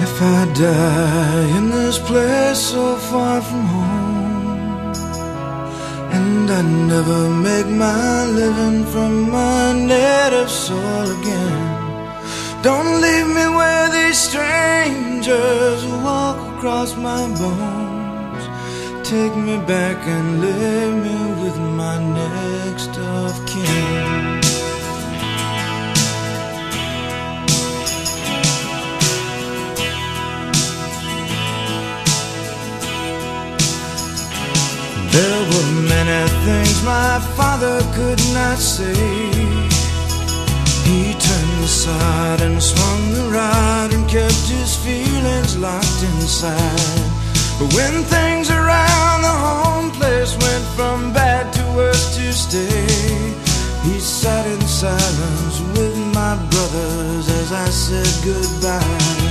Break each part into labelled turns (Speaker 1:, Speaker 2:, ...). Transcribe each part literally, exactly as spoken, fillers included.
Speaker 1: If I die in this place so far from home, and I never make my living from my native soil again, don't leave me where these strangers walk across my bones. Take me back and lay me with my next of kin. There were many things my father could not say. He turned aside and swung the rod and kept his feelings locked inside. But when things around the home place went from bad to worse to stay, he sat in silence with my brothers as I said goodbye.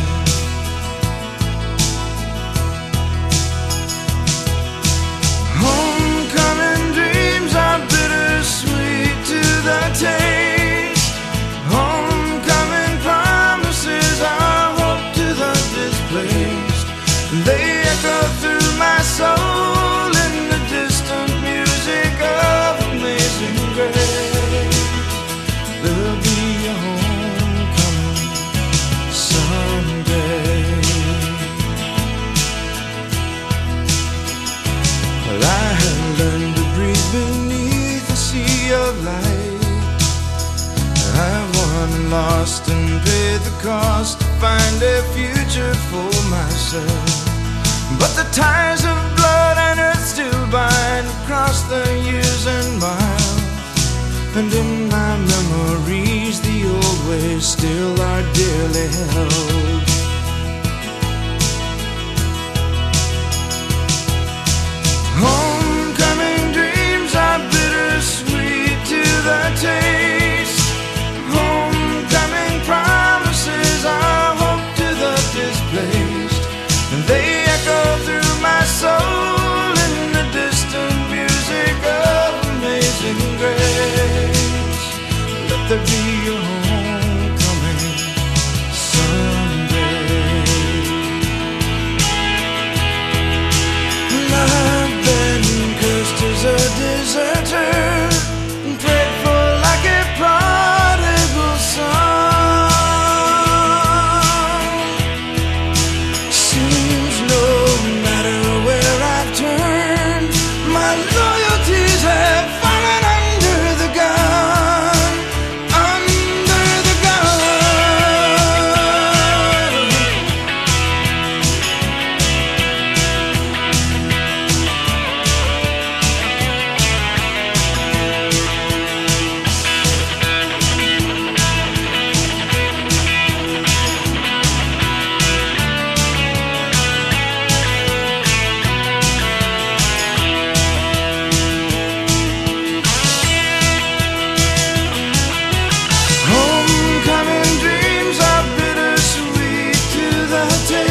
Speaker 1: Homecoming dreams are bittersweet to the taste. Homecoming promises are hope to the displaced. They echo through my soul in the distant music of Amazing Grace. There'll be a homecoming someday. Well, I have learned to breathe beneath a sea of light. I've won and lost and paid the cost to find a future for myself. But the ties of blood and earth still bind across the years and miles. And in my memories the old ways still are dearly held. Homecoming dreams are bittersweet to the taste. Homecoming promises are hope to the displaced. And they echo through my soul in the distant music of Amazing Grace. Let there be a homecoming someday. I've been cursed as a deserter and prayed for like a prodigal son. Seems no matter where I've turned, my loyalties have fallen under the gun, under the gun. Homecoming dreams are bittersweet to the taste.